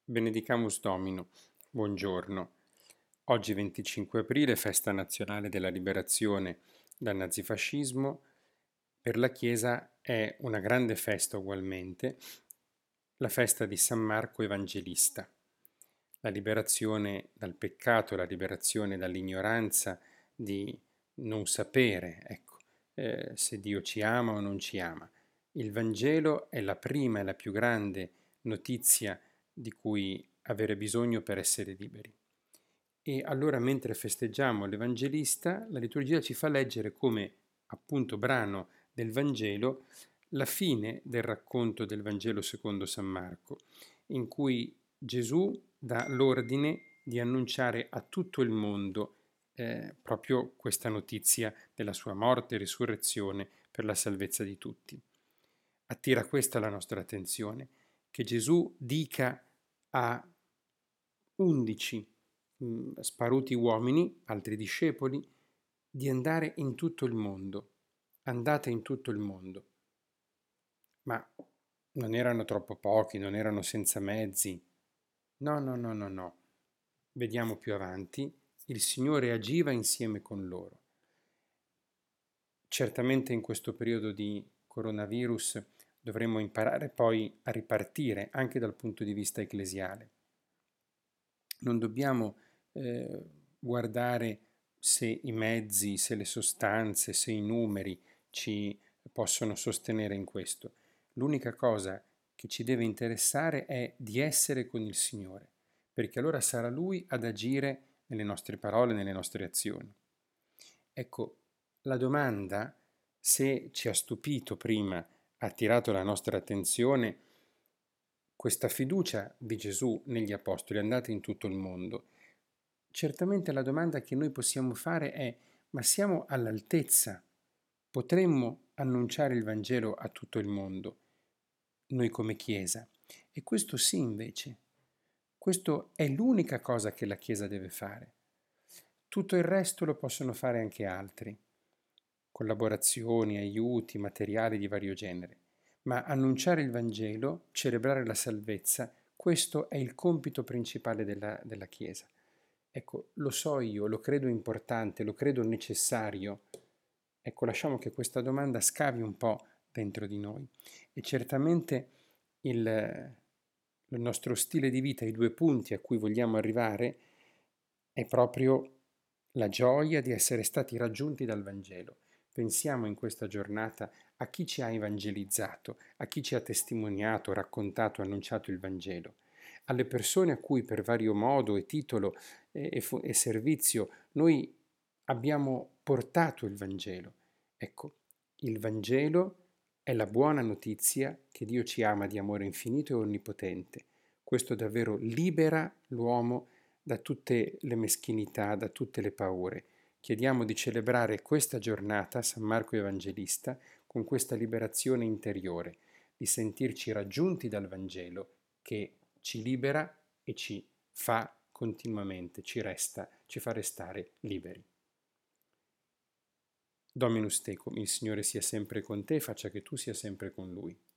Benedicamus Domino, buongiorno. Oggi 25 aprile, festa nazionale della liberazione dal nazifascismo. Per la Chiesa è una grande festa ugualmente, la festa di San Marco Evangelista. La liberazione dal peccato, la liberazione dall'ignoranza di non sapere, se Dio ci ama o non ci ama. Il Vangelo è la prima e la più grande notizia di cui avere bisogno per essere liberi. E allora, mentre festeggiamo l'Evangelista, la liturgia ci fa leggere come appunto brano del Vangelo la fine del racconto del Vangelo secondo San Marco, in cui Gesù dà l'ordine di annunciare a tutto il mondo proprio questa notizia della sua morte e risurrezione per la salvezza di tutti. Attira questa la nostra attenzione, che Gesù dica a 11 sparuti uomini, altri discepoli, di andare in tutto il mondo. Andate in tutto il mondo. Ma non erano troppo pochi, non erano senza mezzi. No, no, no, no, no. Vediamo più avanti, il Signore agiva insieme con loro. Certamente in questo periodo di coronavirus dovremmo imparare poi a ripartire anche dal punto di vista ecclesiale. Non dobbiamo guardare se i mezzi, se le sostanze, se i numeri ci possono sostenere in questo. L'unica cosa che ci deve interessare è di essere con il Signore, perché allora sarà Lui ad agire nelle nostre parole, nelle nostre azioni. Ecco, la domanda, se ci ha stupito prima, ha attirato la nostra attenzione, questa fiducia di Gesù negli Apostoli, andate in tutto il mondo. Certamente la domanda che noi possiamo fare è: ma siamo all'altezza? Potremmo annunciare il Vangelo a tutto il mondo, noi come Chiesa? E questo sì, invece. Questo è l'unica cosa che la Chiesa deve fare. Tutto il resto lo possono fare anche altri. Collaborazioni, aiuti, materiali di vario genere. Ma annunciare il Vangelo, celebrare la salvezza, questo è il compito principale della Chiesa. Ecco, lo so io, lo credo importante, lo credo necessario. Ecco, lasciamo che questa domanda scavi un po' dentro di noi. E certamente il nostro stile di vita, i due punti a cui vogliamo arrivare, è proprio la gioia di essere stati raggiunti dal Vangelo. Pensiamo in questa giornata a chi ci ha evangelizzato, a chi ci ha testimoniato, raccontato, annunciato il Vangelo, alle persone a cui per vario modo e titolo e servizio noi abbiamo portato il Vangelo. Ecco, il Vangelo è la buona notizia che Dio ci ama di amore infinito e onnipotente. Questo davvero libera l'uomo da tutte le meschinità, da tutte le paure. Chiediamo di celebrare questa giornata, San Marco Evangelista, con questa liberazione interiore, di sentirci raggiunti dal Vangelo che ci libera e ci fa continuamente, ci fa restare liberi. Dominus tecum, il Signore sia sempre con te, faccia che tu sia sempre con Lui.